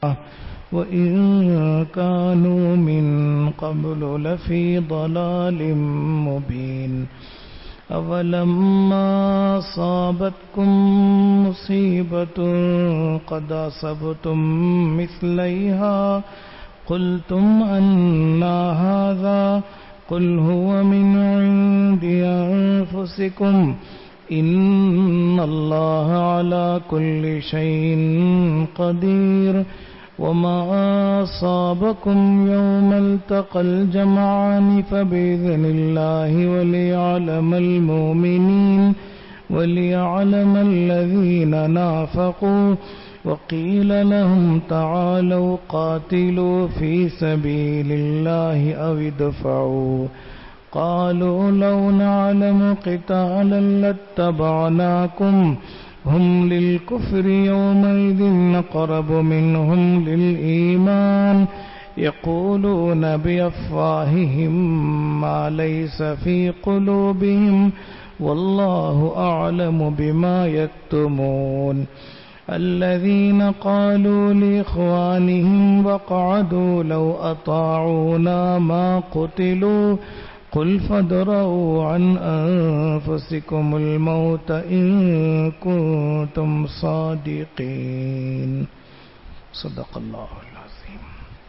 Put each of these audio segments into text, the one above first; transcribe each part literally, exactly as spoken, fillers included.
وَإِن كَانُوا مِن قَبْلُ لَفِي ضَلَالٍ مُبِينٍ أَوَلَمَّا أَصَابَتْكُم مُّصِيبَةٌ قَدْ أَصَبْتُم مِّثْلَيْهَا قُلْتُمْ أَنَّىٰ هَٰذَا قُلْ هُوَ مِنْ عِندِ أَنفُسِكُمْ إِنَّ اللَّهَ عَلَىٰ كُلِّ شَيْءٍ قَدِيرٌ وَمَا أَصَابَكُمْ يَوْمَ الْتَقَى الْجَمْعَانِ فَبِإِذْنِ اللَّهِ وَلِيَعْلَمَ الْمُؤْمِنِينَ وَلِيَعْلَمَ الَّذِينَ نَافَقُوا وَقِيلَ لَهُمْ تَعَالَوْا قَاتِلُوا فِي سَبِيلِ اللَّهِ أَوِ ادْفَعُوا قَالُوا لَوْ نَعْلَمُ قِتَالًا لَاتَّبَعْنَاكُمْ هُمْ لِلْكُفْرِ يَوْمَئِذٍ أَقْرَبُ مِنْهُمْ لِلْإِيمَانِ يَقُولُونَ بِأَفْوَاهِهِم مَّا لَيْسَ فِي قُلُوبِهِمْ وَاللَّهُ أَعْلَمُ بِمَا يَكْتُمُونَ الَّذِينَ قَالُوا لِإِخْوَانِهِمْ وَقَعَدُوا لَوْ أَطَاعُونَا مَا قُتِلُوا قُلْ فَادْرَءُوا عَنْ أَنفُسِكُمُ الْمَوْتَ إِن كُنتُمْ صَادِقِينَ صدق اللہ العظیم۔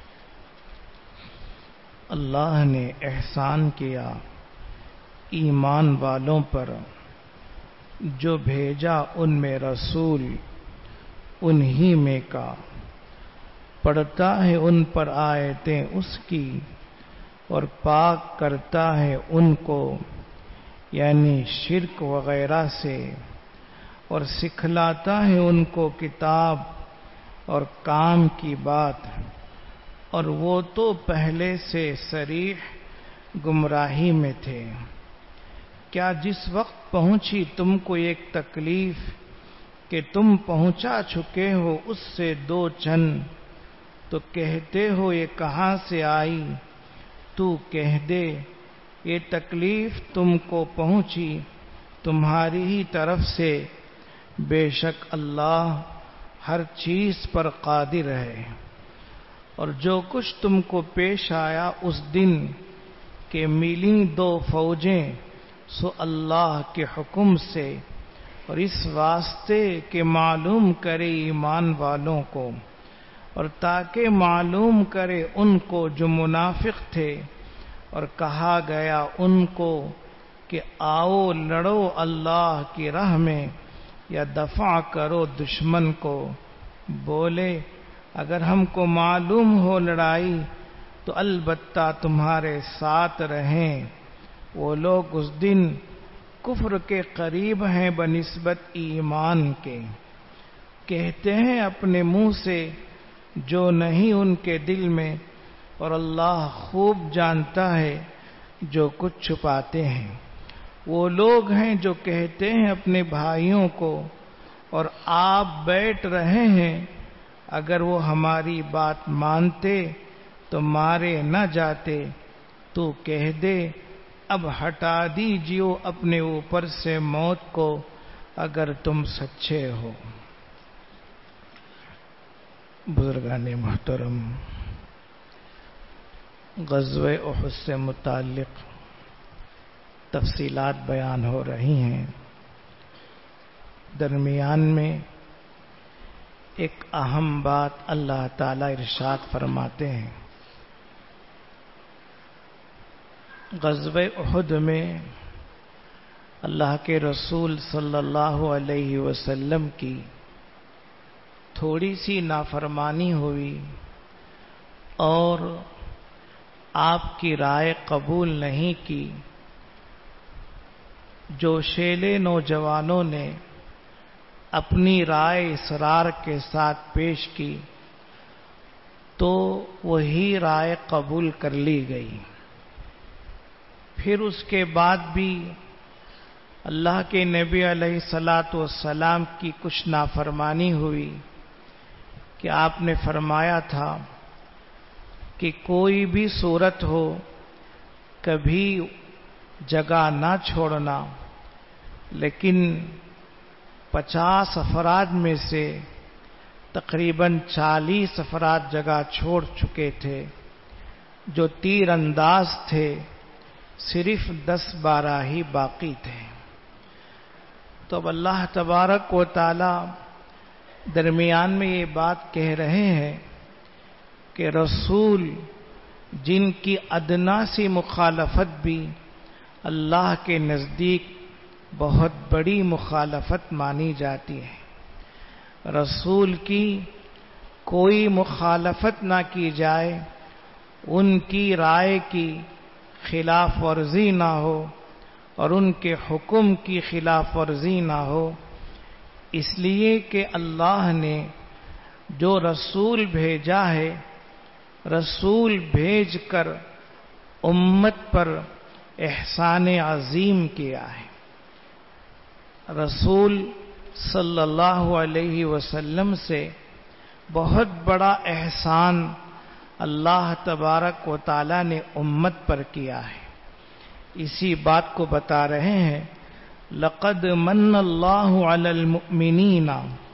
اللہ نے احسان کیا ایمان والوں پر جو بھیجا ان میں رسول انہی میں کا، پڑھتا ہے ان پر آیتیں اس کی اور پاک کرتا ہے ان کو یعنی شرک وغیرہ سے، اور سکھلاتا ہے ان کو کتاب اور کام کی بات، اور وہ تو پہلے سے صریح گمراہی میں تھے۔ کیا جس وقت پہنچی تم کو ایک تکلیف کہ تم پہنچا چکے ہو اس سے دو چند، تو کہتے ہو یہ کہاں سے آئی؟ تو کہہ دے یہ تکلیف تم کو پہنچی تمہاری ہی طرف سے، بے شک اللہ ہر چیز پر قادر ہے۔ اور جو کچھ تم کو پیش آیا اس دن کہ ملیں دو فوجیں، سو اللہ کے حکم سے، اور اس واسطے کہ معلوم کرے ایمان والوں کو، اور تاکہ معلوم کرے ان کو جو منافق تھے، اور کہا گیا ان کو کہ آؤ لڑو اللہ کی راہ میں یا دفع کرو دشمن کو، بولے اگر ہم کو معلوم ہو لڑائی تو البتہ تمہارے ساتھ رہیں۔ وہ لوگ اس دن کفر کے قریب ہیں بنسبت ایمان کے، کہتے ہیں اپنے منہ سے جو نہیں ان کے دل میں، اور اللہ خوب جانتا ہے جو کچھ چھپاتے ہیں۔ وہ لوگ ہیں جو کہتے ہیں اپنے بھائیوں کو اور آپ بیٹھ رہے ہیں اگر وہ ہماری بات مانتے تو مارے نہ جاتے، تو کہہ دے اب ہٹا دیجیو اپنے اوپر سے موت کو اگر تم سچے ہو۔ بزرگان محترم، غزوہ احد سے متعلق تفصیلات بیان ہو رہی ہیں۔ درمیان میں ایک اہم بات اللہ تعالی ارشاد فرماتے ہیں۔ غزوہ احد میں اللہ کے رسول صلی اللہ علیہ وسلم کی تھوڑی سی نافرمانی ہوئی اور آپ کی رائے قبول نہیں کی۔ جوشیلے نوجوانوں نے اپنی رائے اصرار کے ساتھ پیش کی تو وہی رائے قبول کر لی گئی۔ پھر اس کے بعد بھی اللہ کے نبی علیہ الصلاۃ والسلام کی کچھ نافرمانی ہوئی کہ آپ نے فرمایا تھا کہ کوئی بھی صورت ہو کبھی جگہ نہ چھوڑنا، لیکن پچاس افراد میں سے تقریباً چالیس افراد جگہ چھوڑ چکے تھے، جو تیر انداز تھے صرف دس بارہ ہی باقی تھے۔ تو اب اللہ تبارک و تعالی درمیان میں یہ بات کہہ رہے ہیں کہ رسول جن کی ادنا سی مخالفت بھی اللہ کے نزدیک بہت بڑی مخالفت مانی جاتی ہے، رسول کی کوئی مخالفت نہ کی جائے، ان کی رائے کی خلاف ورزی نہ ہو اور ان کے حکم کی خلاف ورزی نہ ہو، اس لیے کہ اللہ نے جو رسول بھیجا ہے، رسول بھیج کر امت پر احسان عظیم کیا ہے۔ رسول صلی اللہ علیہ وسلم سے بہت بڑا احسان اللہ تبارک و تعالی نے امت پر کیا ہے۔ اسی بات کو بتا رہے ہیں، لقد من اللہ علی المؤمنین،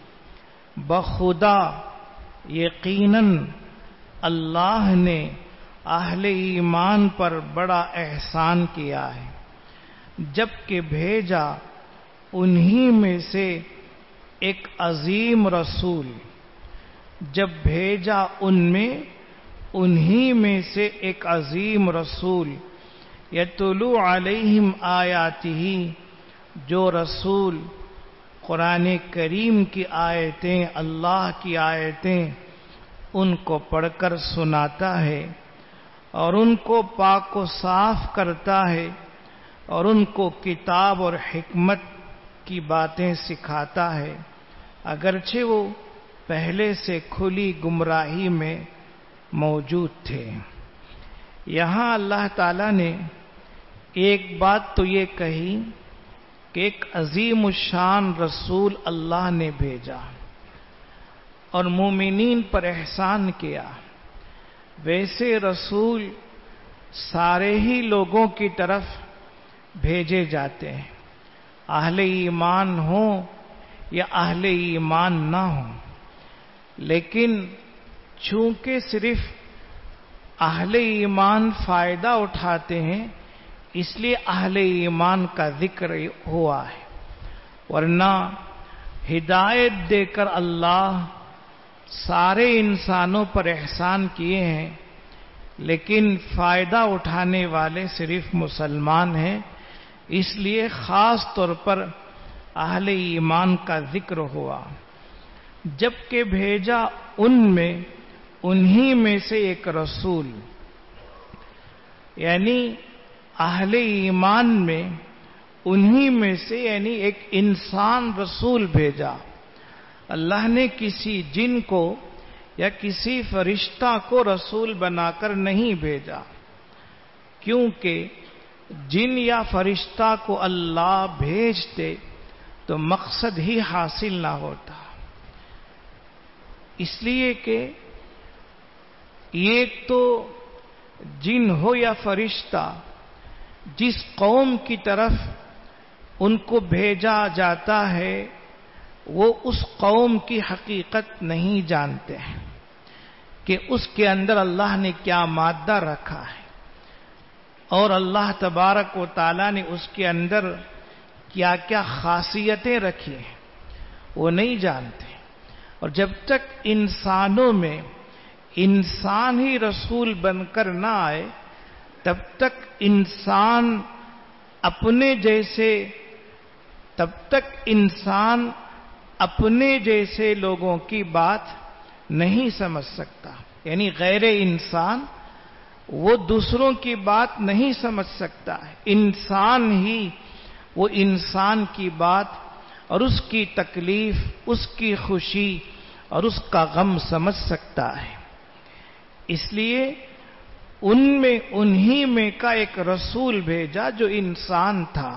بخدا یقیناً اللہ نے اہل ایمان پر بڑا احسان کیا ہے، جبکہ بھیجا انہی میں سے ایک عظیم رسول، جب بھیجا ان میں انہی میں سے ایک عظیم رسول، یتلو علیہم آیاتہ، جو رسول قرآن کریم کی آیتیں، اللہ کی آیتیں ان کو پڑھ کر سناتا ہے اور ان کو پاک و صاف کرتا ہے اور ان کو کتاب اور حکمت کی باتیں سکھاتا ہے، اگرچہ وہ پہلے سے کھلی گمراہی میں موجود تھے۔ یہاں اللہ تعالی نے ایک بات تو یہ کہی کہ ایک عظیم الشان رسول اللہ نے بھیجا اور مومنین پر احسان کیا۔ ویسے رسول سارے ہی لوگوں کی طرف بھیجے جاتے ہیں، اہل ایمان ہوں یا اہل ایمان نہ ہوں، لیکن چونکہ صرف اہل ایمان فائدہ اٹھاتے ہیں اس لیے اہل ایمان کا ذکر ہوا ہے، ورنہ ہدایت دے کر اللہ سارے انسانوں پر احسان کیے ہیں، لیکن فائدہ اٹھانے والے صرف مسلمان ہیں، اس لیے خاص طور پر اہل ایمان کا ذکر ہوا، جبکہ بھیجا ان میں انہی میں سے ایک رسول، یعنی اہل ایمان میں انہی میں سے یعنی ایک انسان رسول بھیجا۔ اللہ نے کسی جن کو یا کسی فرشتہ کو رسول بنا کر نہیں بھیجا، کیونکہ جن یا فرشتہ کو اللہ بھیجتے تو مقصد ہی حاصل نہ ہوتا، اس لیے کہ ایک تو جن ہو یا فرشتہ جس قوم کی طرف ان کو بھیجا جاتا ہے وہ اس قوم کی حقیقت نہیں جانتے ہیں کہ اس کے اندر اللہ نے کیا مادہ رکھا ہے اور اللہ تبارک و تعالی نے اس کے اندر کیا کیا خاصیتیں رکھی ہیں، وہ نہیں جانتے۔ اور جب تک انسانوں میں انسان ہی رسول بن کر نہ آئے تب تک انسان اپنے جیسے تب تک انسان اپنے جیسے لوگوں کی بات نہیں سمجھ سکتا، یعنی غیر انسان وہ دوسروں کی بات نہیں سمجھ سکتا ہے، انسان ہی وہ انسان کی بات اور اس کی تکلیف، اس کی خوشی اور اس کا غم سمجھ سکتا ہے۔ اس لیے ان میں انہی میں کا ایک رسول بھیجا جو انسان تھا،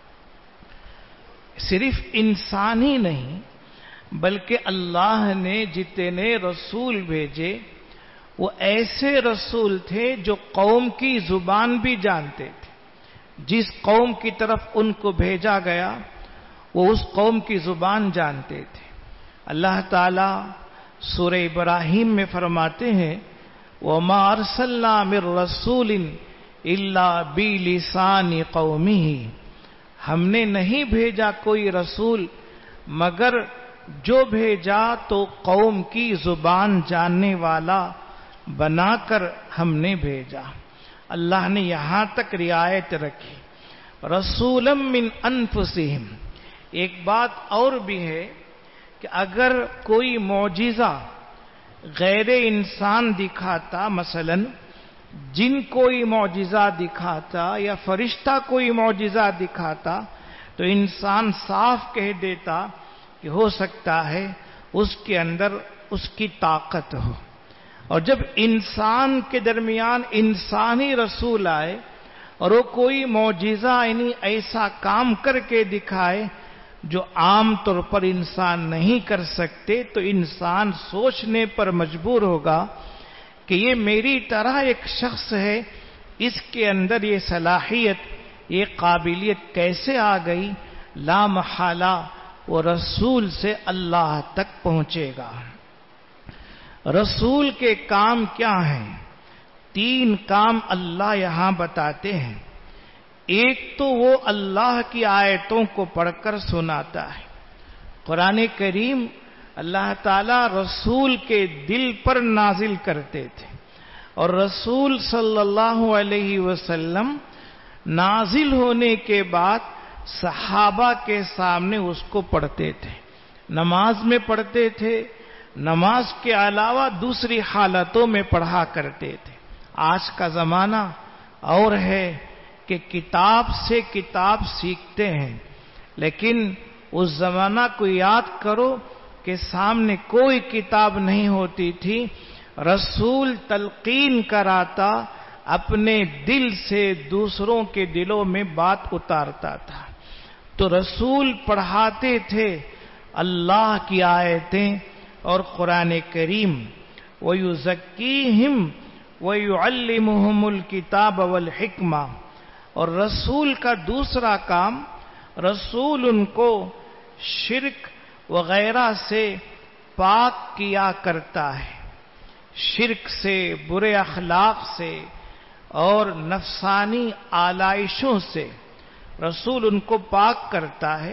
صرف انسان ہی نہیں بلکہ اللہ نے جتنے رسول بھیجے وہ ایسے رسول تھے جو قوم کی زبان بھی جانتے تھے، جس قوم کی طرف ان کو بھیجا گیا وہ اس قوم کی زبان جانتے تھے۔ اللہ تعالی سورہ ابراہیم میں فرماتے ہیں وَمَا أَرْسَلْنَا مِن رَّسُولٍ إِلَّا بِلِسَانِ قَوْمِهِ، ہم نے نہیں بھیجا کوئی رسول مگر جو بھیجا تو قوم کی زبان جاننے والا بنا کر ہم نے بھیجا۔ اللہ نے یہاں تک رعایت رکھی رسولا من انفسہم۔ ایک بات اور بھی ہے کہ اگر کوئی معجزہ غیر انسان دکھاتا، مثلا جن کوئی معجزہ دکھاتا یا فرشتہ کوئی معجزہ دکھاتا تو انسان صاف کہہ دیتا کہ ہو سکتا ہے اس کے اندر اس کی طاقت ہو، اور جب انسان کے درمیان انسانی رسول آئے اور وہ کوئی معجزہ یعنی ایسا کام کر کے دکھائے جو عام طور پر انسان نہیں کر سکتے، تو انسان سوچنے پر مجبور ہوگا کہ یہ میری طرح ایک شخص ہے، اس کے اندر یہ صلاحیت یہ قابلیت کیسے آ گئی؟ لا محالہ وہ رسول سے اللہ تک پہنچے گا۔ رسول کے کام کیا ہیں؟ تین کام اللہ یہاں بتاتے ہیں۔ ایک تو وہ اللہ کی آیتوں کو پڑھ کر سناتا ہے۔ قرآن کریم اللہ تعالی رسول کے دل پر نازل کرتے تھے، اور رسول صلی اللہ علیہ وسلم نازل ہونے کے بعد صحابہ کے سامنے اس کو پڑھتے تھے، نماز میں پڑھتے تھے، نماز کے علاوہ دوسری حالتوں میں پڑھا کرتے تھے۔ آج کا زمانہ اور ہے کہ کتاب سے کتاب سیکھتے ہیں، لیکن اس زمانہ کو یاد کرو کہ سامنے کوئی کتاب نہیں ہوتی تھی، رسول تلقین کراتا، اپنے دل سے دوسروں کے دلوں میں بات اتارتا تھا۔ تو رسول پڑھاتے تھے اللہ کی آیتیں اور قرآن کریم، وَيُزَكِّيهِمْ وَيُعَلِّمُهُمُ الْكِتَابَ وَالْحِكْمَةَ، اور رسول کا دوسرا کام، رسول ان کو شرک وغیرہ سے پاک کیا کرتا ہے، شرک سے، برے اخلاق سے اور نفسانی آلائشوں سے رسول ان کو پاک کرتا ہے۔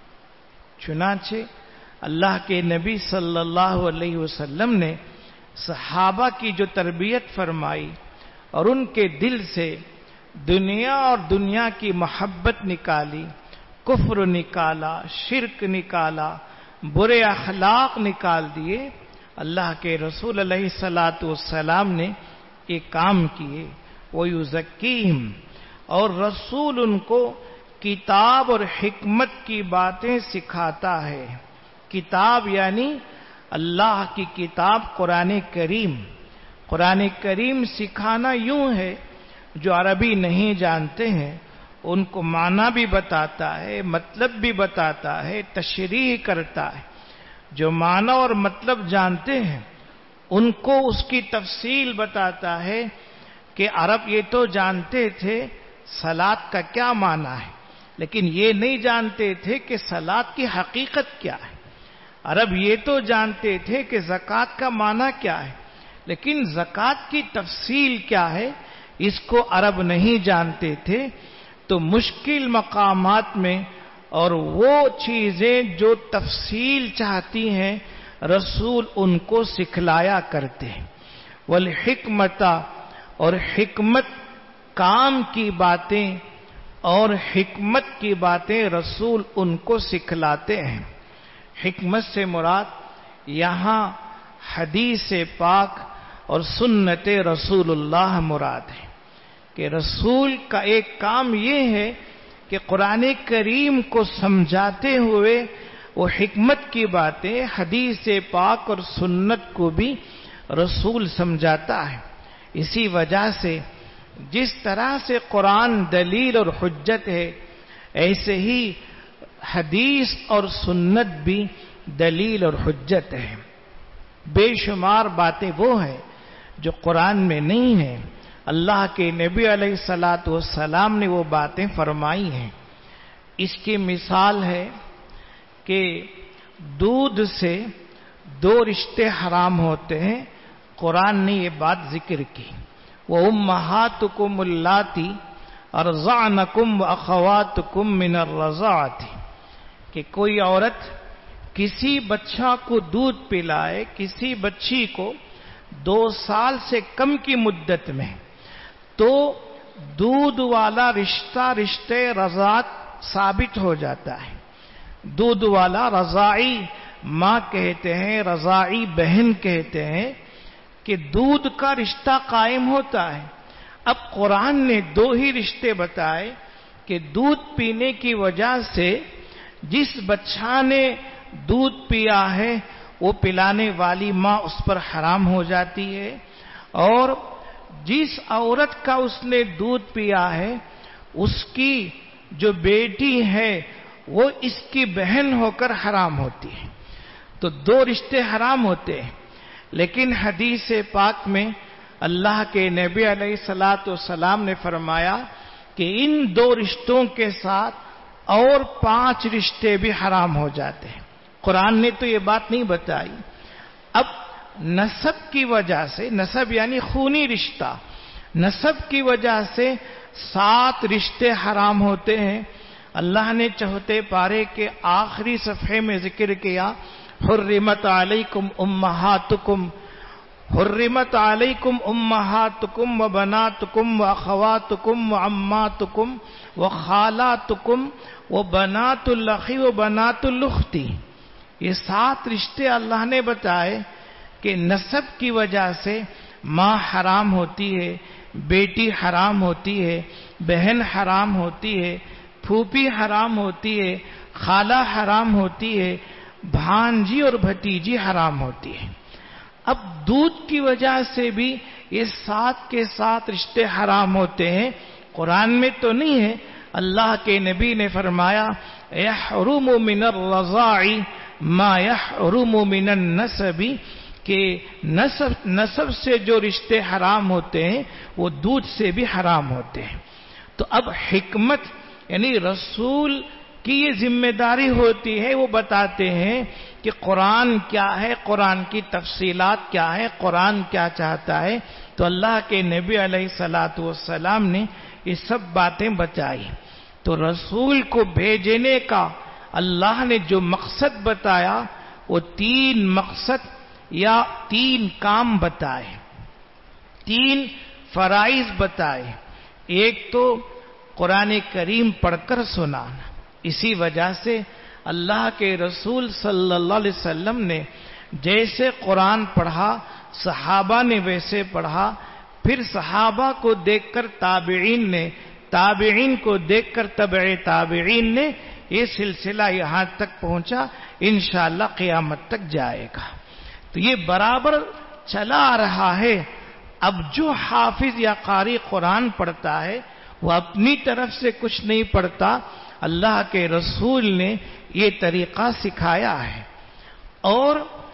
چنانچہ اللہ کے نبی صلی اللہ علیہ وسلم نے صحابہ کی جو تربیت فرمائی اور ان کے دل سے دنیا اور دنیا کی محبت نکالی، کفر نکالا، شرک نکالا، برے اخلاق نکال دیے، اللہ کے رسول علیہ الصلاۃ والسلام نے یہ کام کیے۔ وَيُزَكِّيهِمْ، اور رسول ان کو کتاب اور حکمت کی باتیں سکھاتا ہے۔ کتاب یعنی اللہ کی کتاب قرآن کریم۔ قرآن کریم سکھانا یوں ہے، جو عربی نہیں جانتے ہیں ان کو معنی بھی بتاتا ہے، مطلب بھی بتاتا ہے، تشریح کرتا ہے۔ جو معنی اور مطلب جانتے ہیں ان کو اس کی تفصیل بتاتا ہے کہ عرب یہ تو جانتے تھے صلاۃ کا کیا معنی ہے، لیکن یہ نہیں جانتے تھے کہ صلاۃ کی حقیقت کیا ہے۔ عرب یہ تو جانتے تھے کہ زکوٰۃ کا معنی کیا ہے، لیکن زکوٰۃ کی تفصیل کیا ہے اس کو عرب نہیں جانتے تھے۔ تو مشکل مقامات میں اور وہ چیزیں جو تفصیل چاہتی ہیں رسول ان کو سکھلایا کرتے ہیں۔ والحکمت، اور حکمت کام کی باتیں اور حکمت کی باتیں رسول ان کو سکھلاتے ہیں۔ حکمت سے مراد یہاں حدیث پاک اور سنت رسول اللہ مراد ہے، کہ رسول کا ایک کام یہ ہے کہ قرآن کریم کو سمجھاتے ہوئے وہ حکمت کی باتیں، حدیث پاک اور سنت کو بھی رسول سمجھاتا ہے۔ اسی وجہ سے جس طرح سے قرآن دلیل اور حجت ہے، ایسے ہی حدیث اور سنت بھی دلیل اور حجت ہے۔ بے شمار باتیں وہ ہیں جو قرآن میں نہیں ہیں، اللہ کے نبی علیہ الصلاۃ والسلام نے وہ باتیں فرمائی ہیں۔ اس کی مثال ہے کہ دودھ سے دو رشتے حرام ہوتے ہیں، قرآن نے یہ بات ذکر کی، وَأُمَّهَاتُكُمُ اللَّاتِي أَرْضَعْنَكُمْ وَأَخَوَاتُكُمْ مِنَ الرَّضَاعَةِ، کہ کوئی عورت کسی بچہ کو دودھ پلائے، کسی بچی کو دو سال سے کم کی مدت میں، تو دودھ والا رشتہ رشتے رضاعت ثابت ہو جاتا ہے۔ دودھ والا رضاعی ماں کہتے ہیں، رضاعی بہن کہتے ہیں کہ دودھ کا رشتہ قائم ہوتا ہے۔ اب قرآن نے دو ہی رشتے بتائے کہ دودھ پینے کی وجہ سے جس بچہ نے دودھ پیا ہے وہ پلانے والی ماں اس پر حرام ہو جاتی ہے، اور جس عورت کا اس نے دودھ پیا ہے اس کی جو بیٹی ہے وہ اس کی بہن ہو کر حرام ہوتی ہے۔ تو دو رشتے حرام ہوتے ہیں، لیکن حدیث پاک میں اللہ کے نبی علیہ الصلوۃ والسلام نے فرمایا کہ ان دو رشتوں کے ساتھ اور پانچ رشتے بھی حرام ہو جاتے ہیں۔ قرآن نے تو یہ بات نہیں بتائی۔ اب نسب کی وجہ سے، نسب یعنی خونی رشتہ، نسب کی وجہ سے سات رشتے حرام ہوتے ہیں۔ اللہ نے چوتھے پارے کے آخری صفحے میں ذکر کیا، حرمت علیکم امہاتکم، حرمت علیکم امہاتکم وبناتکم واخواتکم وعماتکم وخالاتکم وبنات الاخ وبنات الاخت۔ یہ سات رشتے اللہ نے بتائے کہ نسب کی وجہ سے ماں حرام ہوتی ہے، بیٹی حرام ہوتی ہے، بہن حرام ہوتی ہے، پھوپھی حرام ہوتی ہے، خالہ حرام ہوتی ہے، بھانجی اور بھتیجی حرام ہوتی ہے۔ اب دودھ کی وجہ سے بھی یہ سات کے سات رشتے حرام ہوتے ہیں۔ قرآن میں تو نہیں ہے، اللہ کے نبی نے فرمایا یحرم من الرضاع ما یحرم من النسب، کہ نسب نسب سے جو رشتے حرام ہوتے ہیں وہ دودھ سے بھی حرام ہوتے ہیں۔ تو اب حکمت یعنی رسول کی یہ ذمہ داری ہوتی ہے، وہ بتاتے ہیں کہ قرآن کیا ہے، قرآن کی تفصیلات کیا ہے، قرآن کیا چاہتا ہے۔ تو اللہ کے نبی علیہ الصلوۃ والسلام نے یہ سب باتیں بتائی۔ تو رسول کو بھیجنے کا اللہ نے جو مقصد بتایا وہ تین مقصد یا تین کام بتائے، تین فرائض بتائے۔ ایک تو قرآن کریم پڑھ کر سنانا، اسی وجہ سے اللہ کے رسول صلی اللہ علیہ وسلم نے جیسے قرآن پڑھا صحابہ نے ویسے پڑھا، پھر صحابہ کو دیکھ کر تابعین نے، تابعین کو دیکھ کر تبع تابعین نے، یہ سلسلہ یہاں تک پہنچا، انشاءاللہ قیامت تک جائے گا۔ تو یہ برابر چلا آ رہا ہے۔ اب جو حافظ یا قاری قرآن پڑھتا ہے وہ اپنی طرف سے کچھ نہیں پڑھتا، اللہ کے رسول نے یہ طریقہ سکھایا ہے۔ اور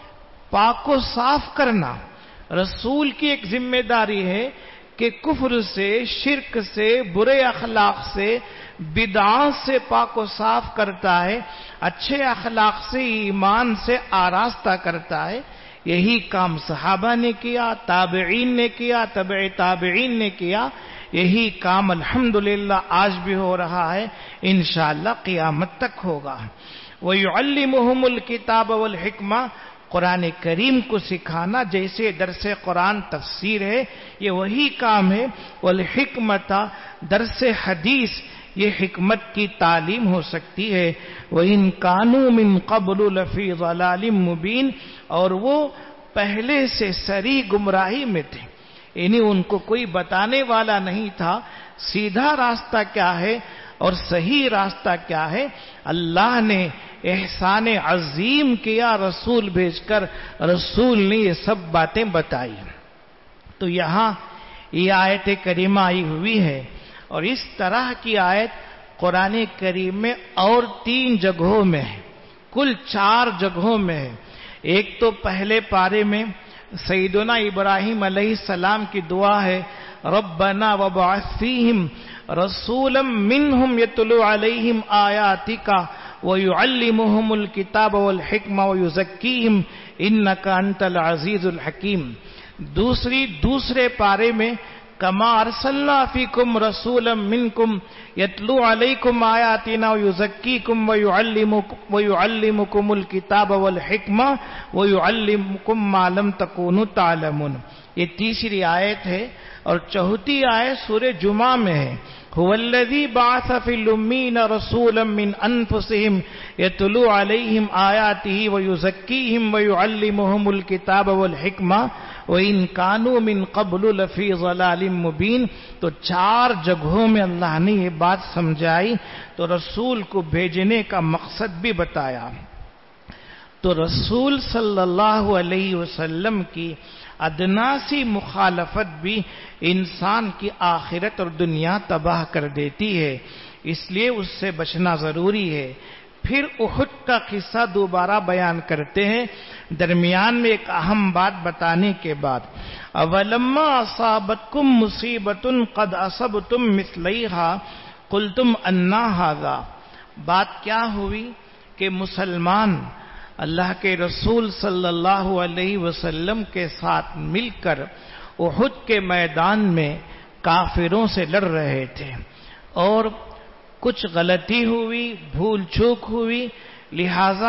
پاک و صاف کرنا رسول کی ایک ذمہ داری ہے کہ کفر سے، شرک سے، برے اخلاق سے، بدعات سے پاک و صاف کرتا ہے، اچھے اخلاق سے، ایمان سے آراستہ کرتا ہے۔ یہی کام صحابہ نے کیا، تابعین نے کیا، تبع تابعین نے کیا، یہی کام الحمدللہ آج بھی ہو رہا ہے، انشاءاللہ قیامت تک ہوگا۔ وَيُعَلِّمُهُمُ الْكِتَابَ وَالْحِكْمَةَ، قرآن کریم کو سکھانا، جیسے درس قرآن تفسیر ہے یہ وہی کام ہے۔ والحکمت، درس حدیث یہ حکمت کی تعلیم ہو سکتی ہے۔ وَإِن كَانُوا مِن قَبْلُ لَفِي ضَلَالٍ مُبِينٍ، اور وہ پہلے سے سری گمراہی میں تھے، یعنی ان کو کوئی بتانے والا نہیں تھا سیدھا راستہ کیا ہے اور صحیح راستہ کیا ہے۔ اللہ نے احسان عظیم کیا رسول بھیج کر، رسول نے یہ سب باتیں بتائی۔ تو یہاں یہ آیت کریمہ آئی ہوئی ہے، اور اس طرح کی آیت قرآن کریم میں اور تین جگہوں میں ہے، کل چار جگہوں میں ہے۔ ایک تو پہلے پارے میں سیدنا ابراہیم علیہ السلام کی دعا ہے، ربنا وابعث فیہم رسولا منہم یتلو علیہم آیاتک ویعلمہم الکتاب والحکمہ ویزکیہم इन्नका अंतल अजीजुल हकीम। दूसरी दूसरे पारे में कमा अरसलना फीकुम रसूलम मिनकुम यतलू अलैकुम आयातिना व युज़क्कीकुम व युअल्लिमुकुम व युअल्लिमुकुमुल किताब वल हिकमा व युअल्लिमुकुम मा लम तकूनु तालमुन। ये तीसरी आयत है और चौथी आयत सूरह जुमा में है। हुवल्लज़ी बअस फिल उम्मीन रसूलन मिन अनफुसिहिम यतलू अलैहिम आयातिही व युज़क्कीहिम व युअल्लिमुहुमुल किताब वल हिकमा व इन कानू मिन क़ब्लु लफ़ी ज़लालिम मुबीन। तो चार जगहों में अल्लाह ने ये बात समझाई, तो रसूल को भेजने का मकसद भी बताया। तो रसूल सल्लल्लाहु अलैहि वसल्लम की अदनासी मुखालफत भी इंसान की आखिरत और दुनिया तबाह कर देती है, इसलिए उससे बचना जरूरी है। फिर उहुद का किस्सा दोबारा बयान करते हैं दरमियान में एक अहम बात बताने के बाद। अवलम्मा असाबतकुम मुसीबतुन कद असबतुम मिस्लैहा कुलतुम अन्ना हाज़ा। बात क्या हुई कि मुसलमान अल्लाह के रसूल सल्लल्लाहु अलैहि वसल्लम के साथ मिलकर उहुद के मैदान में काफिरों से लड़ रहे थे और कुछ गलती हुई, भूल चूक हुई, लिहाजा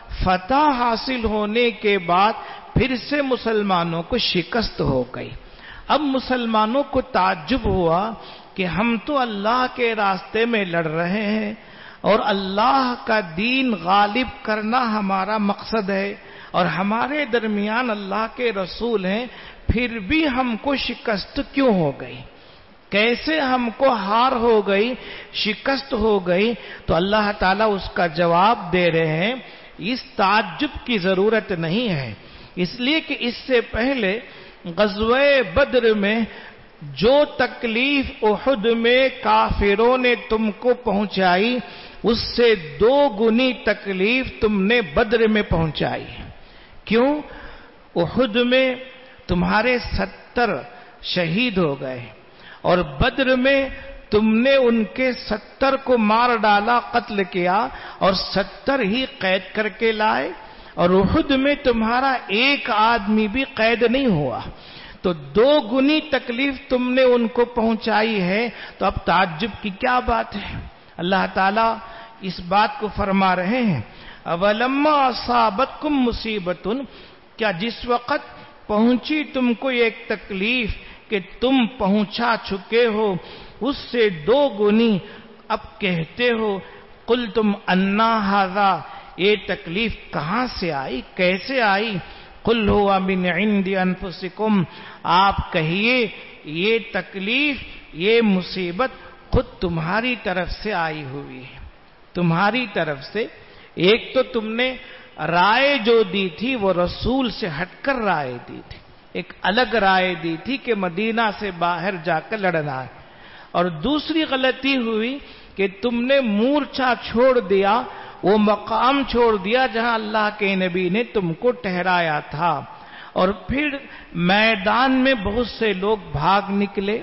फतह हासिल होने के बाद फिर से मुसलमानों को शिकस्त हो गई। अब मुसलमानों को ताज्जुब हुआ कि हम तो अल्लाह के रास्ते में लड़ रहे हैं और अल्लाह का दीन गालिब करना हमारा मकसद है और हमारे दरमियान अल्लाह के रसूल हैं, फिर भी हमको शिकस्त क्यों हो गई, कैसे हमको हार हो गई, शिकस्त हो गई। तो अल्लाह ताला उसका जवाब दे रहे हैं, इस ताज्जुब की जरूरत नहीं है, इसलिए कि इससे पहले गज़वे बद्र में जो तकलीफ उहुद में काफिरों ने तुमको पहुंचाई, उससे दो गुनी तकलीफ तुमने बद्र में पहुंचाई। क्यों? उहुद में तुम्हारे सत्तर शहीद हो गए और बद्र में तुमने उनके सत्तर को मार डाला, कत्ल किया और सत्तर ही कैद करके लाए, और उहुद में तुम्हारा एक आदमी भी कैद नहीं हुआ। तो दो गुनी तकलीफ तुमने उनको पहुंचाई है, तो अब ताज्जुब की क्या बात है। अल्लाह ताला इस बात को फरमा रहे हैं, अवलम्मा असाबतकुम मुसीबतुन, क्या जिस वक़्त पहुंची तुमको एक तकलीफ कि तुम पहुंचा चुके हो, उससे दो गुनी अब कहते हो कुल तुम अन्ना हाज़ा, ये तकलीफ कहां से आई, कैसे आई। कुल हुवा मिन इंदी अनफुसिकुम, आप कहिए ये तकलीफ, ये मुसीबत खुद तुम्हारी तरफ से आई हुई है, तुम्हारी तरफ से। एक तो तुमने राय जो दी थी वो रसूल से हटकर राय दी थी, एक अलग राय दी थी कि मदीना से बाहर जाकर लड़ना है, और दूसरी गलती हुई कि तुमने मूर्छा छोड़ दिया, वो मकाम छोड़ दिया जहां अल्लाह के नबी ने तुमको ठहराया था, और फिर मैदान में बहुत से लोग भाग निकले।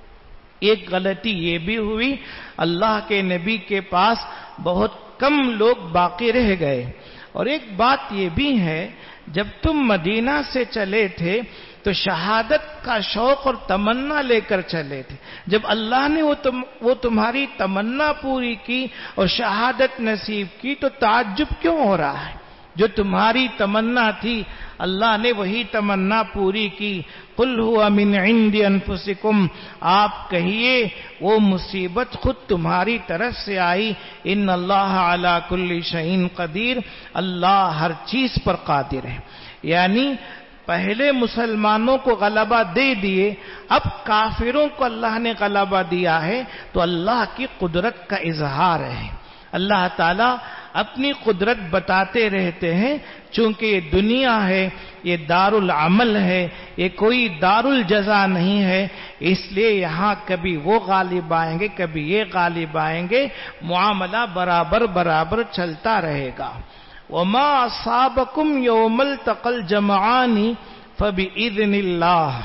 एक गलती ये भी हुई, अल्लाह के नबी के पास बहुत कम लोग बाकी रह गए। और एक बात ये भी है, जब तुम मदीना से चले थे तो शहादत का शौक और तमन्ना लेकर चले थे। जब अल्लाह ने वो तुम वो तुम्हारी तमन्ना पूरी की और शहादत नसीब की, तो ताज्जुब क्यों हो रहा है। जो तुम्हारी तमन्ना थी अल्लाह ने वही तमन्ना पूरी की। कुल हुआ मिन इंदी अनफुसिकुम, आप कहिए वो मुसीबत खुद तुम्हारी तरफ से आई। इन अल्लाह अला कुल्ली शैइन कदीर, अल्लाह हर चीज पर कादिर है। यानी पहले मुसलमानों को गलबा दे दिए, अब काफिरों को अल्लाह ने गलबा दिया है, तो अल्लाह की कुदरत का इजहार है। अल्लाह ताला अपनी कुदरत बताते रहते हैं, चूंकि ये दुनिया है, ये दारुल अमल है, ये कोई दारुल जजा नहीं है, इसलिए यहाँ कभी वो गालिब आएंगे, कभी ये गालिब आएंगे, मुआमला बराबर बराबर चलता रहेगा। वमा असाबकुम यौमल तक़ल जमआनी फबिइज़्निल्लाह,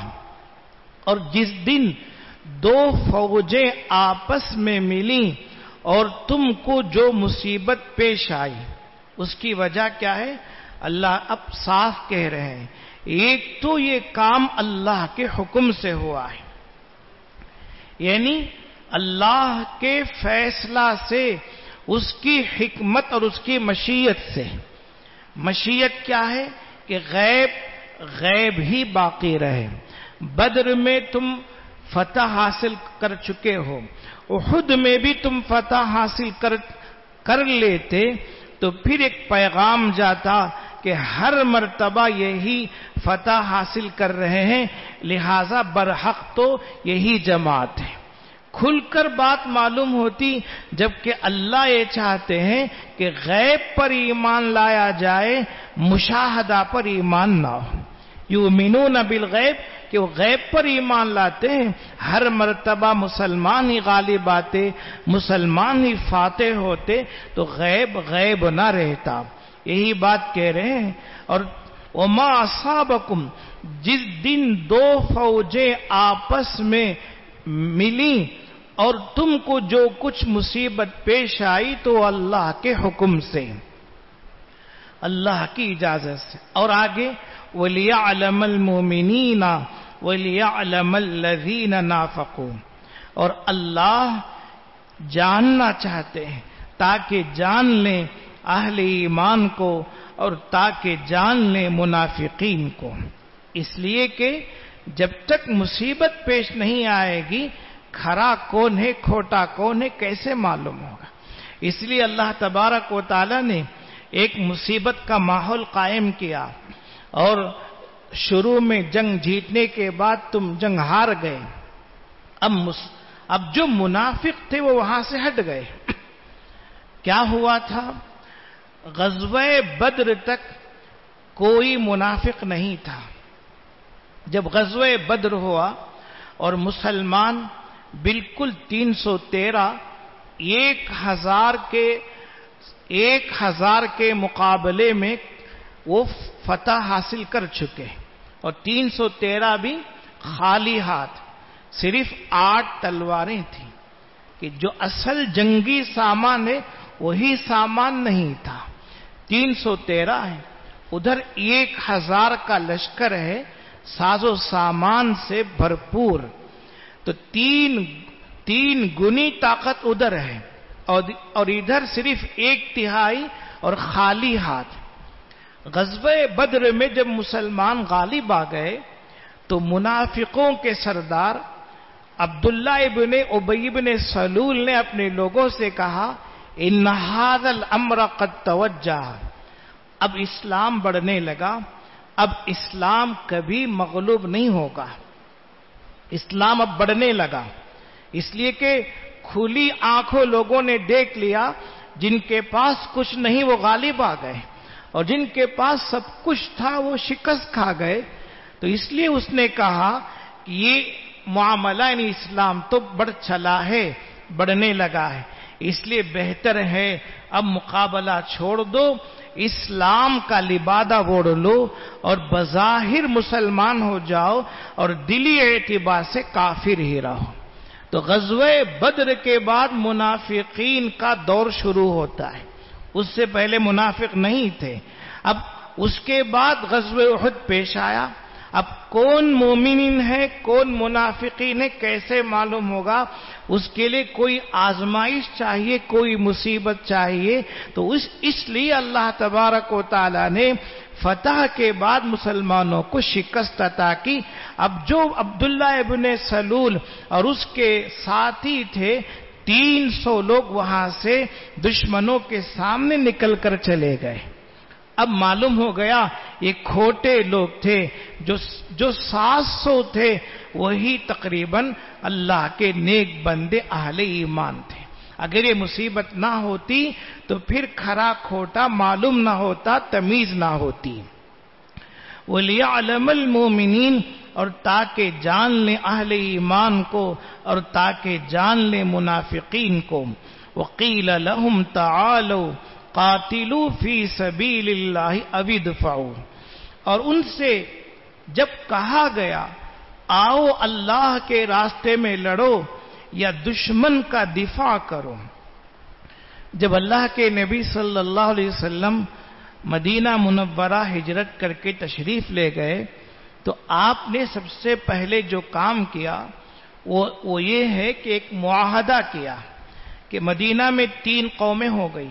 और जिस दिन दो फौजें आपस में मिली और तुमको जो मुसीबत पेश आई, उसकी वजह क्या है। اللہ اب صاف کہہ رہے ہیں، ایک تو یہ کام اللہ کے حکم سے ہوا ہے، یعنی اللہ کے فیصلہ سے، اس کی حکمت اور اس کی مشیت سے۔ مشیت کیا ہے کہ غیب غیب ہی باقی رہے۔ بدر میں تم فتح حاصل کر چکے ہو، احد میں بھی تم فتح حاصل کر کر لیتے تو پھر ایک پیغام جاتا کہ ہر مرتبہ یہی فتح حاصل کر رہے ہیں، لہذا برحق تو یہی جماعت ہے۔ کھل کر بات معلوم ہوتی، جبکہ اللہ یہ چاہتے ہیں کہ غیب پر ایمان لایا جائے، مشاہدہ پر ایمان نہ ہو۔ یؤمنون بالغیب کہ وہ غیب پر ایمان لاتے ہیں، ہر مرتبہ مسلمان ہی غالب آتے، مسلمان ہی فاتح ہوتے تو غیب غیب نہ رہتا۔ یہی بات کہہ رہے ہیں۔ اور وما اصابکم، جس دن دو فوجیں آپس میں ملی اور تم کو جو کچھ مصیبت پیش آئی تو اللہ کے حکم سے، اللہ کی اجازت سے۔ اور آگے وَلِيَعْلَمَ الْمُؤْمِنِينَ وَلِيَعْلَمَ الَّذِينَ نَافَقُوا، اور اللہ جاننا چاہتے ہیں تاکہ جان لیں اہل ایمان کو اور تاکہ جان لیں منافقین کو۔ اس لیے کہ جب تک مصیبت پیش نہیں آئے گی، کھرا کون ہے کھوٹا کون ہے کیسے معلوم ہوگا؟ اس لیے اللہ تبارک و تعالی نے ایک مصیبت کا ماحول قائم کیا، اور شروع میں جنگ جیتنے کے بعد تم جنگ ہار گئے، اب اب جو منافق تھے وہ وہاں سے ہٹ گئے۔ کیا ہوا تھا؟ غزوہ بدر تک کوئی منافق نہیں تھا۔ جب غزوہ بدر ہوا اور مسلمان بالکل تین سو تیرہ ایک ہزار کے ایک ہزار کے مقابلے میں وہ فتح حاصل کر چکے، اور تین سو تیرہ بھی خالی ہاتھ، صرف آٹھ تلواریں تھیں، کہ جو اصل جنگی سامان ہے وہی سامان نہیں تھا۔ تین سو تیرہ ہے، ادھر ایک ہزار کا لشکر ہے، ساز و سامان سے بھرپور، تو تین تین گنی طاقت ادھر ہے، اور ادھر صرف ایک تہائی اور خالی ہاتھ۔ غزوہ بدر میں جب مسلمان غالب آ گئے تو منافقوں کے سردار عبداللہ ابن ابی ابن سلول نے اپنے لوگوں سے کہا، ان ھذا الامر قد توجہ، اب اسلام بڑھنے لگا، اب اسلام کبھی مغلوب نہیں ہوگا، اسلام اب بڑھنے لگا۔ اس لیے کہ کھلی آنکھوں لوگوں نے دیکھ لیا، جن کے پاس کچھ نہیں وہ غالب آ گئے، اور جن کے پاس سب کچھ تھا وہ شکست کھا گئے۔ تو اس لیے اس نے کہا کہ یہ معاملہ یعنی اسلام تو بڑھ چلا ہے، بڑھنے لگا ہے، اس لیے بہتر ہے اب مقابلہ چھوڑ دو، اسلام کا لبادہ اوڑھ لو اور بظاہر مسلمان ہو جاؤ اور دلی اعتبار سے کافر ہی رہو۔ تو غزوہ بدر کے بعد منافقین کا دور شروع ہوتا ہے، اس سے پہلے منافق نہیں تھے۔ اب اس کے بعد غزوہ احد پیش آیا، اب کون مومنین ہے کون منافقین ہے کیسے معلوم ہوگا؟ اس کے لیے کوئی آزمائش چاہیے، کوئی مصیبت چاہیے۔ تو اس اس لیے اللہ تبارک و تعالی نے فتح کے بعد مسلمانوں کو شکست عطا کی۔ اب جو عبداللہ ابن سلول اور اس کے ساتھی تھے، تین سو لوگ وہاں سے دشمنوں کے سامنے نکل کر چلے گئے۔ اب معلوم ہو گیا یہ کھوٹے لوگ تھے، جو جو سات سو تھے وہی تقریباً اللہ کے نیک بندے اہل ایمان تھے۔ اگر یہ مصیبت نہ ہوتی تو پھر کھرا کھوٹا معلوم نہ ہوتا، تمیز نہ ہوتی۔ وَلِيَعْلَمَ الْمُؤْمِنِينَ، اور تاکہ جان لیں اہل ایمان کو اور تاکہ جان لیں منافقین کو۔ وَقِيلَ لَهُمْ تَعَالَوْا قَاتِلُوا فِي سَبِيلِ اللَّهِ أَوِ ادْفَعُوا، اور ان سے جب کہا گیا آؤ اللہ کے راستے میں لڑو یا دشمن کا دفاع کرو، جب اللہ کے نبی صلی اللہ علیہ وسلم مدینہ منورہ ہجرت کر کے تشریف لے گئے تو آپ نے سب سے پہلے جو کام کیا وہ وہ یہ ہے کہ ایک معاہدہ کیا کہ مدینہ میں تین قومیں ہو گئی،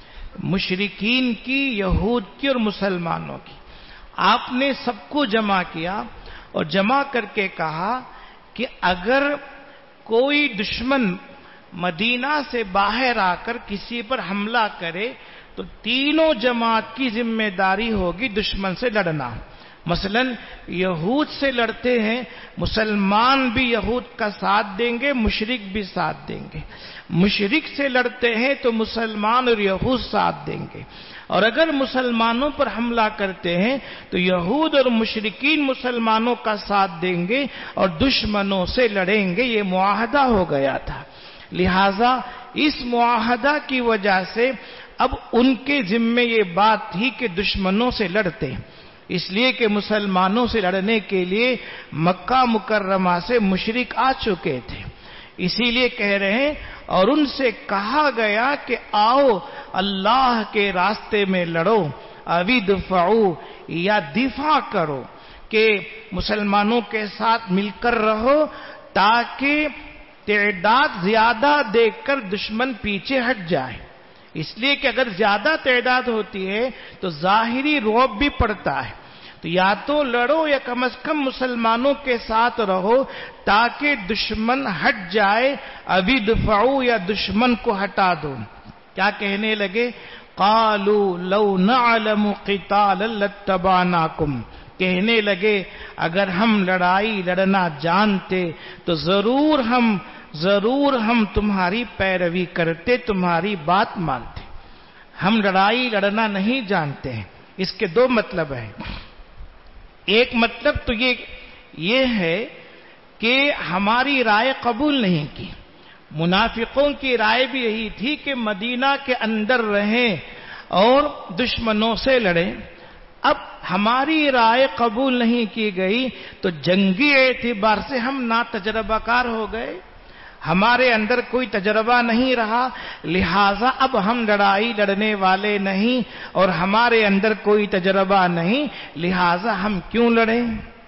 مشرکین کی، یہود کی اور مسلمانوں کی۔ آپ نے سب کو جمع کیا اور جمع کر کے کہا کہ اگر کوئی دشمن مدینہ سے باہر آ کر کسی پر حملہ کرے تو تینوں جماعت کی ذمہ داری ہوگی دشمن سے لڑنا۔ مثلا یہود سے لڑتے ہیں، مسلمان بھی یہود کا ساتھ دیں گے، مشرک بھی ساتھ دیں گے۔ مشرک سے لڑتے ہیں تو مسلمان اور یہود ساتھ دیں گے، اور اگر مسلمانوں پر حملہ کرتے ہیں تو یہود اور مشرکین مسلمانوں کا ساتھ دیں گے اور دشمنوں سے لڑیں گے۔ یہ معاہدہ ہو گیا تھا، لہذا اس معاہدہ کی وجہ سے اب ان کے ذمے یہ بات تھی کہ دشمنوں سے لڑتے، اس لیے کہ مسلمانوں سے لڑنے کے لیے مکہ مکرمہ سے مشرک آ چکے تھے، اسی لیے کہہ رہے ہیں اور ان سے کہا گیا کہ آؤ اللہ کے راستے میں لڑو، اودفعوا یا دفاع کرو، کہ مسلمانوں کے ساتھ مل کر رہو تاکہ تعداد زیادہ دیکھ کر دشمن پیچھے ہٹ جائے۔ اس لیے کہ اگر زیادہ تعداد ہوتی ہے تو ظاہری رعب بھی پڑتا ہے، تو یا تو لڑو یا کم از کم مسلمانوں کے ساتھ رہو تاکہ دشمن ہٹ جائے، ابھی دفعو یا دشمن کو ہٹا دو۔ کیا کہنے لگے؟ قالوا لو نعلم قتالا لاتبعناکم، کہنے لگے اگر ہم لڑائی لڑنا جانتے تو ضرور ہم ضرور ہم تمہاری پیروی کرتے، تمہاری بات مانتے۔ ہم لڑائی لڑنا نہیں جانتے ہیں۔ اس کے دو مطلب ہیں، ایک مطلب تو یہ یہ ہے کہ ہماری رائے قبول نہیں کی۔ منافقوں کی رائے بھی یہی تھی کہ مدینہ کے اندر رہیں اور دشمنوں سے لڑیں۔ اب ہماری رائے قبول نہیں کی گئی تو جنگی اعتبار سے ہم نا تجربہ کار ہو گئے، ہمارے اندر کوئی تجربہ نہیں رہا، لہذا اب ہم لڑائی لڑنے والے نہیں اور ہمارے اندر کوئی تجربہ نہیں، لہذا ہم کیوں لڑیں؟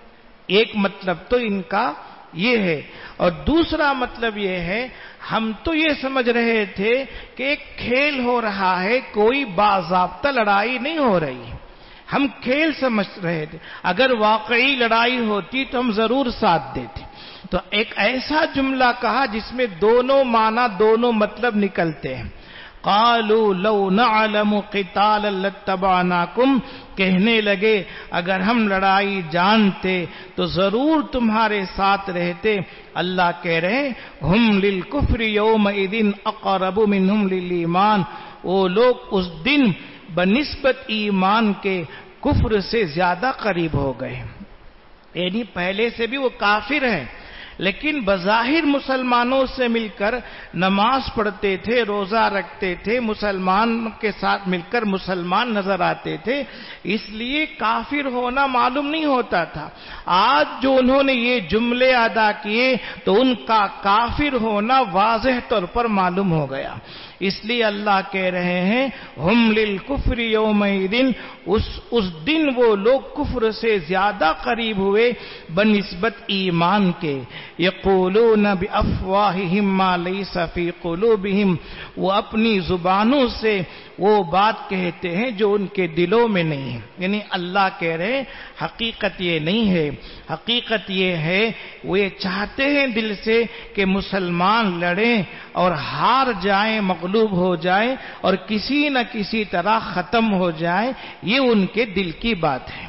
ایک مطلب تو ان کا یہ ہے، اور دوسرا مطلب یہ ہے ہم تو یہ سمجھ رہے تھے کہ ایک کھیل ہو رہا ہے، کوئی باضابطہ لڑائی نہیں ہو رہی، ہم کھیل سمجھ رہے تھے، اگر واقعی لڑائی ہوتی تو ہم ضرور ساتھ دیتے۔ تو ایک ایسا جملہ کہا جس میں دونوں معنی دونوں مطلب نکلتے ہیں۔ قالوا لو نعلم قتالا لاتبعناکم، کہنے لگے اگر ہم لڑائی جانتے تو ضرور تمہارے ساتھ رہتے۔ اللہ کہہ رہے ہم للکفر یومئذ اقرب منہم للایمان، وہ لوگ اس دن بنسبت ایمان کے کفر سے زیادہ قریب ہو گئے، یعنی پہلے سے بھی وہ کافر ہیں لیکن بظاہر مسلمانوں سے مل کر نماز پڑھتے تھے، روزہ رکھتے تھے، مسلمان کے ساتھ مل کر مسلمان نظر آتے تھے، اس لیے کافر ہونا معلوم نہیں ہوتا تھا۔ آج جو انہوں نے یہ جملے ادا کیے تو ان کا کافر ہونا واضح طور پر معلوم ہو گیا، اس لیے اللہ کہہ رہے ہیں ہم للکفر یومئذ، اس اس دن وہ لوگ کفر سے زیادہ قریب ہوئے بنسبت ایمان کے۔ یقولون بافواہہم ما لیس فی قلوبہم، وہ اپنی زبانوں سے وہ بات کہتے ہیں جو ان کے دلوں میں نہیں ہے، یعنی اللہ کہہ رہے ہیں حقیقت یہ نہیں ہے، حقیقت یہ ہے وہ یہ چاہتے ہیں دل سے کہ مسلمان لڑیں اور ہار جائیں، مغلوب ہو جائیں اور کسی نہ کسی طرح ختم ہو جائیں، یہ ان کے دل کی بات ہے۔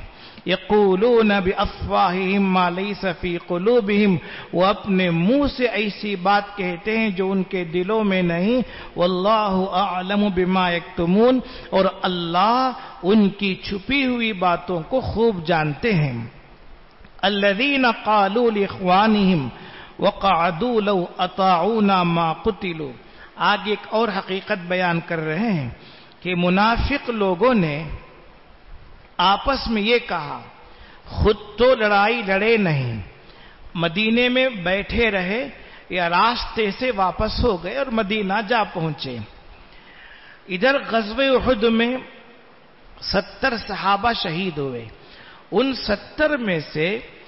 یقولون بافواہہم ما لیس فی قلوبہم، وہ اپنے منہ سے ایسی بات کہتے ہیں جو ان کے دلوں میں نہیں۔ واللہ اعلم بما یکتمون، اور اللہ ان کی چھپی ہوئی باتوں کو خوب جانتے ہیں۔ الذین قالوا لاخوانہم وقعدوا لو اطاعونا ما قتلوا، آگے ایک اور حقیقت بیان کر رہے ہیں کہ منافق لوگوں نے آپس میں یہ کہا، خود تو لڑائی لڑے نہیں، مدینے میں بیٹھے رہے یا راستے سے واپس ہو گئے اور مدینہ جا پہنچے۔ ادھر غزوہ احد میں ستر صحابہ شہید ہوئے. ان ستر میں سے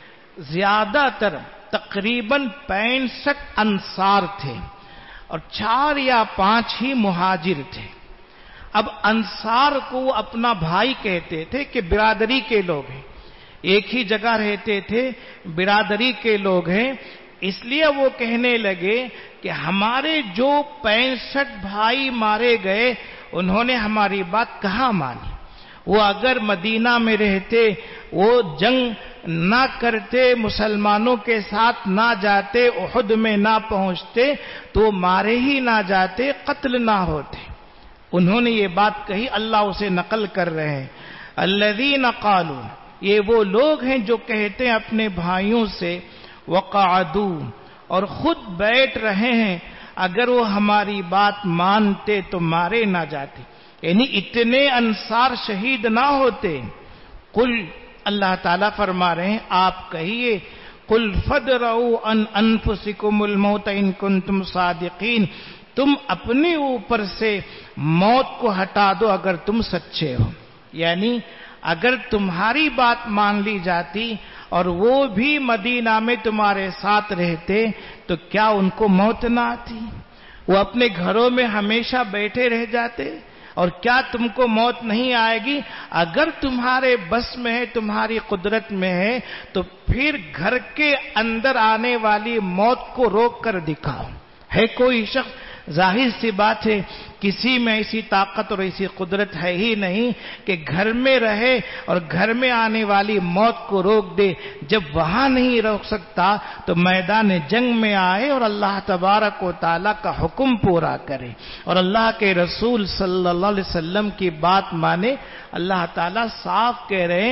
زیادہ تر تقریباً پینسٹھ انصار تھے اور چار یا پانچ ہی مہاجر تھے. اب انصار کو وہ اپنا بھائی کہتے تھے کہ برادری کے لوگ ہیں، ایک ہی جگہ رہتے تھے، برادری کے لوگ ہیں. اس لیے وہ کہنے لگے کہ ہمارے جو پینسٹھ بھائی مارے گئے انہوں نے ہماری بات کہاں مانی. وہ اگر مدینہ میں رہتے، وہ جنگ نہ کرتے، مسلمانوں کے ساتھ نہ جاتے، احد میں نہ پہنچتے تو مارے ہی نہ جاتے، قتل نہ ہوتے. انہوں نے یہ بات کہی. اللہ اسے نقل کر رہے ہیں، الذین قالوا، یہ وہ لوگ ہیں جو کہتے ہیں اپنے بھائیوں سے، وقعدوا، اور خود بیٹھ رہے ہیں، اگر وہ ہماری بات مانتے تو مارے نہ جاتے، یعنی اتنے انصار شہید نہ ہوتے. قل، اللہ تعالیٰ فرما رہے ہیں آپ کہیے، قل فادرؤوا عن انفسکم الموت ان کنتم صادقین، تم اپنے اوپر سے موت کو ہٹا دو اگر تم سچے ہو. یعنی اگر تمہاری بات مان لی جاتی اور وہ بھی مدینہ میں تمہارے ساتھ رہتے تو کیا ان کو موت نہ آتی؟ وہ اپنے گھروں میں ہمیشہ بیٹھے رہ جاتے اور کیا تم کو موت نہیں آئے گی؟ اگر تمہارے بس میں ہے، تمہاری قدرت میں ہے تو پھر گھر کے اندر آنے والی موت کو روک کر دکھاؤ. ہے کوئی شخص؟ ظاہر سی بات ہے کسی میں ایسی طاقت اور ایسی قدرت ہے ہی نہیں کہ گھر میں رہے اور گھر میں آنے والی موت کو روک دے. جب وہاں نہیں روک سکتا تو میدان جنگ میں آئے اور اللہ تبارک و تعالیٰ کا حکم پورا کرے اور اللہ کے رسول صلی اللہ علیہ وسلم کی بات مانے. اللہ تعالیٰ صاف کہہ رہے ہیں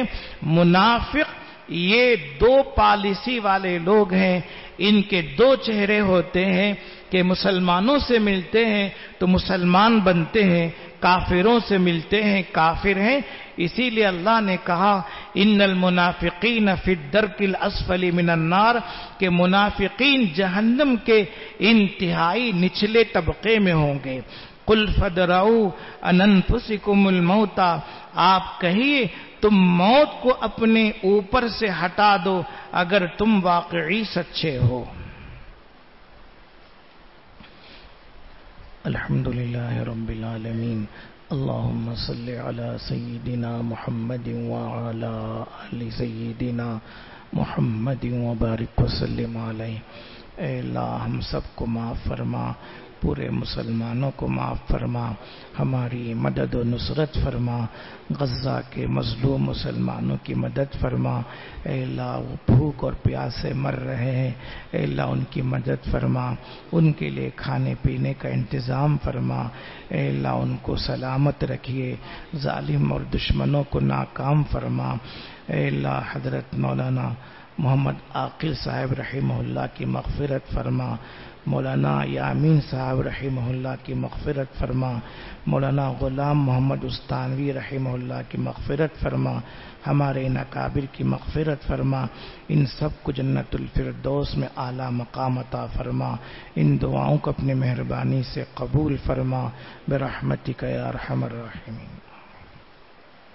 منافق یہ دو پالیسی والے لوگ ہیں، ان کے دو چہرے ہوتے ہیں کہ مسلمانوں سے ملتے ہیں تو مسلمان بنتے ہیں، کافروں سے ملتے ہیں کافر ہیں. اسی لیے اللہ نے کہا ان المنافقین فی الدرک الاسفل من النار، کہ منافقین جہنم کے انتہائی نچلے طبقے میں ہوں گے. قل فادرؤوا عن انفسکم الموت، آپ کہیے تم موت کو اپنے اوپر سے ہٹا دو اگر تم واقعی سچے ہو. الحمدللہ رب العالمین، اللہم صلی علی سیدنا محمد وعلی آل سیدنا محمد وبارک وسلم علیہ. اے اللہ ہم سب کو معاف فرما، پورے مسلمانوں کو معاف فرما، ہماری مدد و نصرت فرما، غزہ کے مظلوم مسلمانوں کی مدد فرما. اے اللہ وہ بھوک اور پیاس سے مر رہے ہیں، اے اللہ ان کی مدد فرما، ان کے لیے کھانے پینے کا انتظام فرما. اے اللہ ان کو سلامت رکھیے، ظالم اور دشمنوں کو ناکام فرما. اے اللہ حضرت مولانا محمد عاقل صاحب رحمہ اللہ کی مغفرت فرما، مولانا یامین صاحب رحمہ اللہ کی مغفرت فرما، مولانا غلام محمد استانوی رحمہ اللہ کی مغفرت فرما، ہمارے ان اکابر کی مغفرت فرما. ان سب کو جنت الفردوس میں اعلیٰ مقام عطا فرما. ان دعاؤں کو اپنی مہربانی سے قبول فرما برحمتک یا ارحم الراحمین.